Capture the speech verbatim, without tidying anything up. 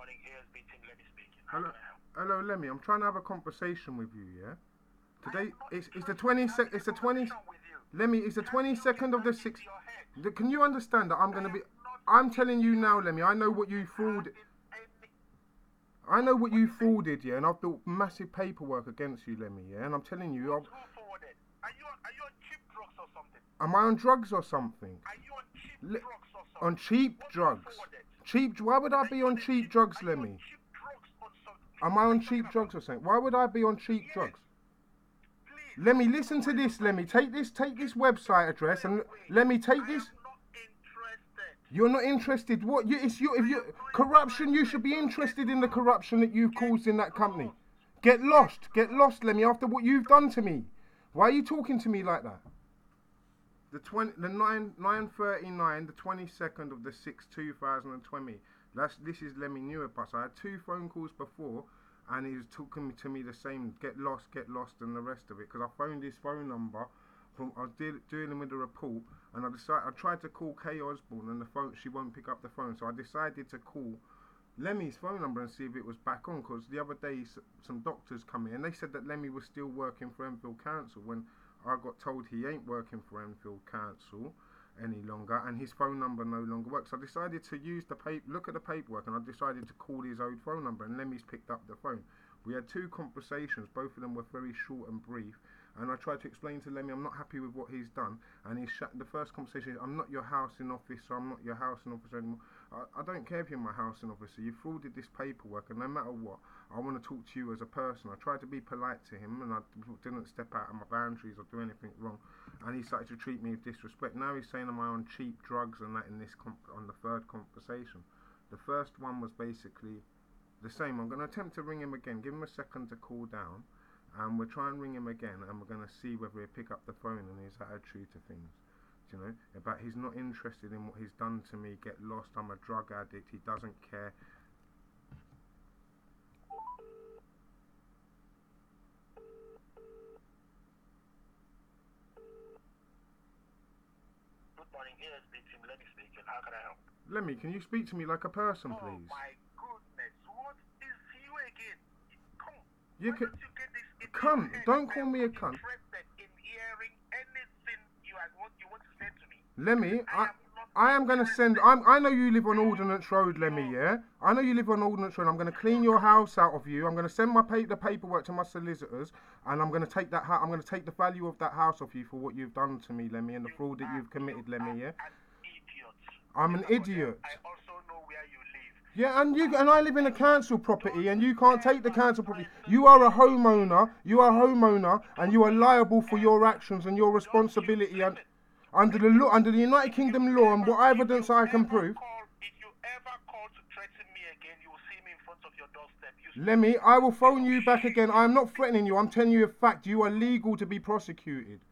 Hello, hello, Lemmy. I'm trying to have a conversation with you. Yeah. Today it's it's the twenty sec. It's the twenty. Lemmy, it's the twenty second of the sixth. Can you understand that I'm gonna be? I'm telling you now, Lemmy. I know what you fraud. I know what you frauded, yeah, and I've built massive paperwork against you, Lemmy, yeah, and I'm telling you, I've, Are you on, are you on cheap drugs or something? am I on drugs or something? Are you on cheap Le- drugs or something? On cheap What's drugs? forwarded? Cheap? Why would I be on cheap drugs, Are you Lemmy? on cheap drugs or something? Am I on cheap drugs or something? Why would I be on cheap Yes. drugs? Please. Lemmy, listen to this, Lemmy. Take this, take this website address, and let me take this. I am not interested. You're not interested. What? You, it's you. If you corruption, you should be interested in the corruption that you've caused in that company. Get lost. Get lost, Lemmy. After what you've done to me, why are you talking to me like that? The twenty, the nine nine thirty nine, the twenty second of the sixth, two thousand and twenty. That's this is Lemmy Newerpus. I had two phone calls before, and he was talking to me the same. Get lost, get lost, and the rest of it. Because I phoned his phone number. From, I was deal, dealing with a report, and I decided I tried to call Kay Osborne, and the phone she won't pick up the phone. So I decided to call Lemmy's phone number and see if it was back on. Because the other day some doctors come in, and they said that Lemmy was still working for Enfield Council when I got told he ain't working for Enfield Council any longer, and his phone number no longer works. So I decided to use the paper, look at the paperwork, and I decided to call his old phone number, and Lemmy's picked up the phone. We had two conversations, both of them were very short and brief, and I tried to explain to Lemmy I'm not happy with what he's done, and he shut the first conversation. I'm not your housing officer, I'm not your housing officer anymore. I, I don't care if you're my housing officer. You frauded this paperwork, and no matter what, I want to talk to you as a person. I tried to be polite to him, and I didn't step out of my boundaries or do anything wrong, and he started to treat me with disrespect. Now he's saying am I on cheap drugs and that in this comp- on the third conversation. The first one was basically the same. I'm going to attempt to ring him again. Give him a second to cool down, and we'll try and ring him again, and we're going to see whether he'll pick up the phone and his attitude to things. You know, about he's not interested in what he's done to me. Get lost. I'm a drug addict. He doesn't care. Good morning, here is the team. Let me speak. How can I help? Lemmy, can you speak to me like a person, Oh please? my goodness, what is you again? Come, You why can. don't you get this in Cunt, your head? don't I call am me a not cunt. interested in hearing anything you are, what you want to say to me. Lemmy, I I, am not I am going to send. I'm, I know you live on Ordnance Road, Lemmy. Yeah, I know you live on Ordnance Road. I'm going to clean your house out of you. I'm going to send my pa- the paperwork to my solicitors, and I'm going to take that. Ha- I'm going to take the value of that house off you for what you've done to me, Lemmy, and the fraud that you've committed, Lemmy. Yeah, an idiot. I'm an Mr. Cordell, idiot. I also know where you live. Yeah, and you and I live in a council property, and you can't take the council property. You are a homeowner. You are a homeowner, and you are liable for your actions and your responsibility. And under the law, under the United Kingdom law, and what evidence I can prove. Call, if you ever call to threaten me again, you will see me in front of your doorstep. You Lemmy, I will phone you back again. I am not threatening you. I'm telling you a fact. You are legal to be prosecuted.